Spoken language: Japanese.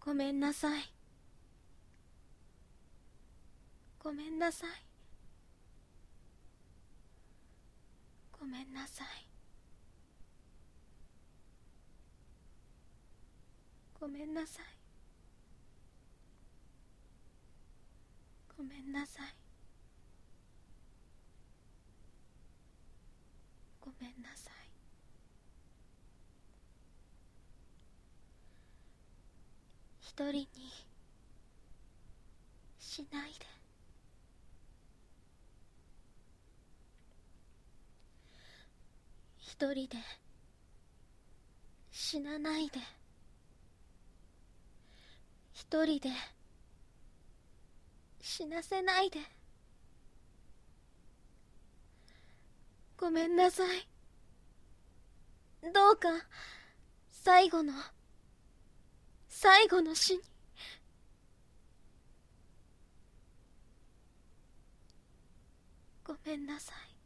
ごめんなさい。ごめんなさい。ごめんなさい。ごめんなさい。ごめんなさい。ごめんなさい。一人にしないで。一人で死なないで。一人で死なせないで。ごめんなさい。どうか最後の死に。ごめんなさい。